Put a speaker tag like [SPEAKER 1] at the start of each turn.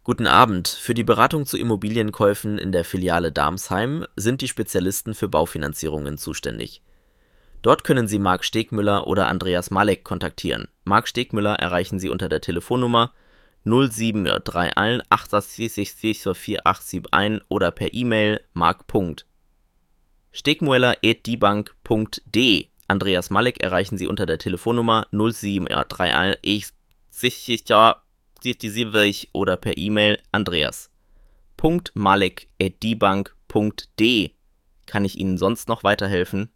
[SPEAKER 1] Guten Abend. Für die Beratung zu Immobilienkäufen in der Filiale Darmsheim sind die Spezialisten für Baufinanzierungen zuständig. Dort können Sie Marc Stegmüller oder Andreas Malek kontaktieren. Marc Stegmüller erreichen Sie unter der Telefonnummer 0731 866 4871 oder per E-Mail marc.stegmueller@diebank.de. Andreas Malek erreichen Sie unter der Telefonnummer 0731 ich oder per E-Mail andreas.malek@diebank.de. Kann ich Ihnen sonst noch weiterhelfen?